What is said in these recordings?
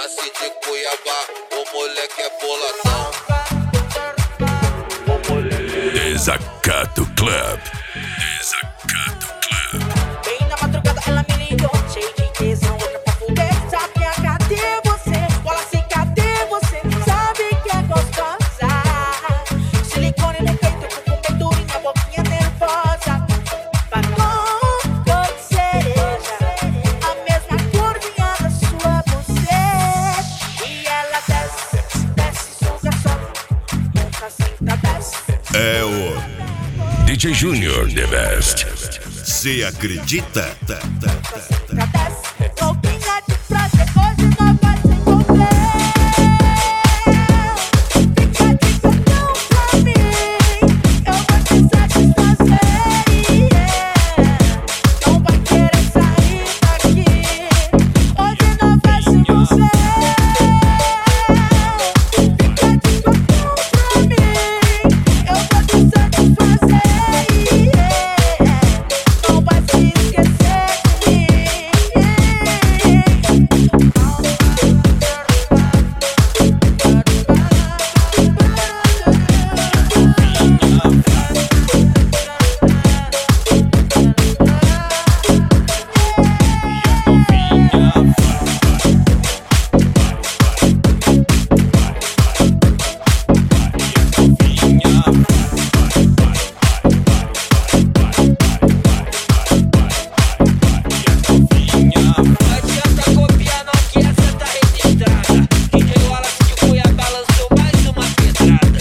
Wallace de Cuiabá, o moleque é boladão. Desacato Club. Desacato Club. Bem na madrugada ela me ligou, cheio de tesão, louca pra fuder. Sabe cadê você? Wallace, cadê você? Sabe que é gostosa. Silicone no peito, com durinha, boquinha nervosa. Batom, cor de cereja, a mesma corzinha da sua buceta. E ela desce, desce, suga, sobe, nunca senta, desce. É o DJ Junior The Best. Cê acredita? Roupinha de praia, hoje não vai se envolver. Fica de botão pra mim, eu vou te satisfazer. Não vai querer sair daqui, hoje não vai se envolver. Fica de botão pra mim, eu vou te satisfazer. Não vai se esquecer de mim. Adianta copiar não que essa tá registrada. DJ Wallace de Cuiabá lançou mais uma pedrada.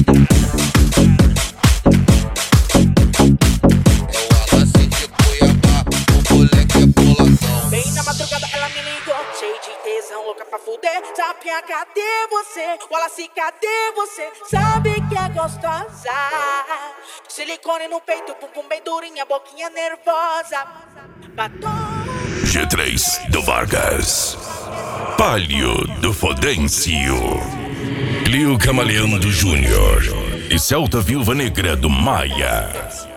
É o Wallace de Cuiabá, o moleque é boladão. Bem na madrugada ela me ligou, cheio de tesão, louca pra fuder. Sapinha, cadê você? Wallace, cadê você? Sabe que é gostosa. Silicone no peito, bumbum bem durinha, boquinha nervosa. Batom. G3 do Vargas. Palio do Fodêncio. Clio Camaleão do Júnior. E Celta Viúva Negra do Maia.